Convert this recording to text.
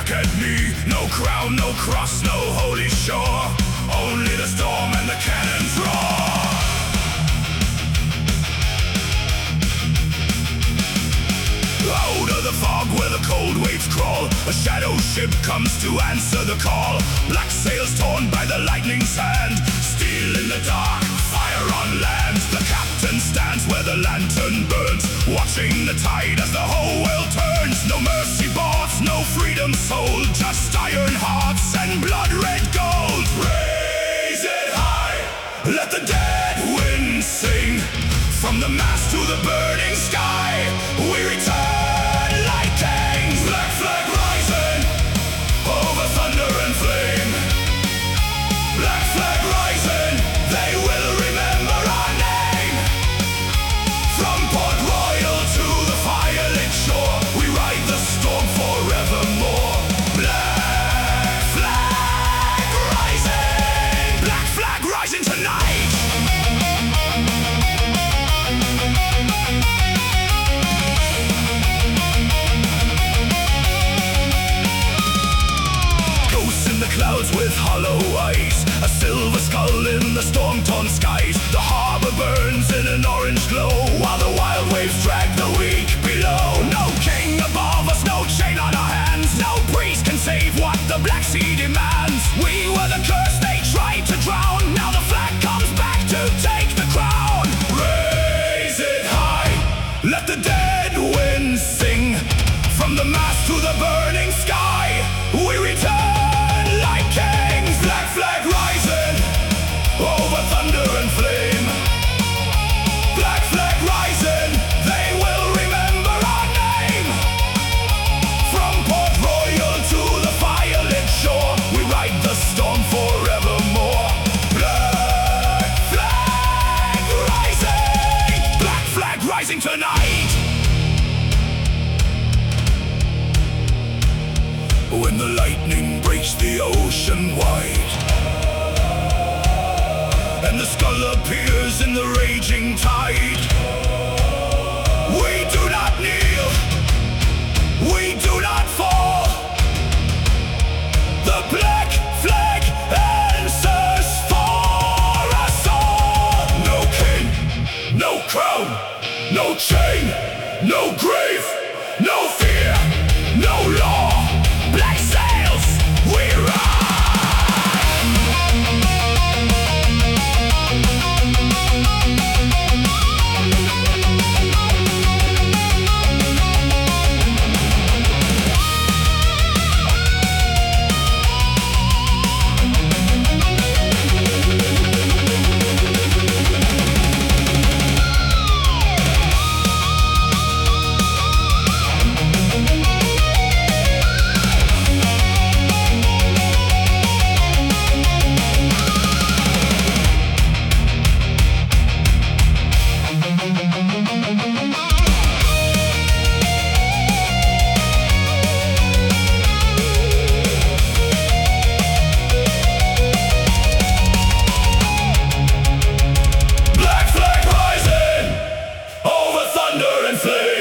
back at me. No crown, no cross, no holy shore. Only the storm and the cannons roar. Out of the fog where the cold waves crawl, a shadow ship comes to answer the call. Black sails torn by the lightning's hand, steel in the dark, fire on land. The captain stands where the lantern burns, watching the tide as the whole world turns. No mercy bought, no freedom sold, just iron hearts and blood-red gold. Raise it high, let the dead wind sing. From the mast to the burning sky, we return like kings. Black flag rising over thunder and flame. Black flag rising, they will remember our name. From Port Royal to the firelit shore, we ride the storm forevermore. Black flag rising, black flag rising tonight. Clouds with hollow eyes, a silver skull in the storm-torn skies. The harbor burns in an orange glow, while the wild waves drag the weak below. No king above us, no chain on our hands, no priest can save what the Black Sea demands. We were the curse they tried to drown, now the flag comes back to take the crown. Raise it high, let the dead winds sing. From the mast to the burning sky, we return like kings. Black flag rising over thunder and flame. Black flag rising, they will remember our name. From Port Royal to the firelit shore, we ride the storm forevermore. Black flag rising, black flag rising tonight. When the lightning breaks the ocean wide, and the skull appears in the raging tide, we do not kneel, we do not fall. The black flag answers for us all. No king, no crown, no chain, no grave, no fear, no law. Black sails, we thunder and flame.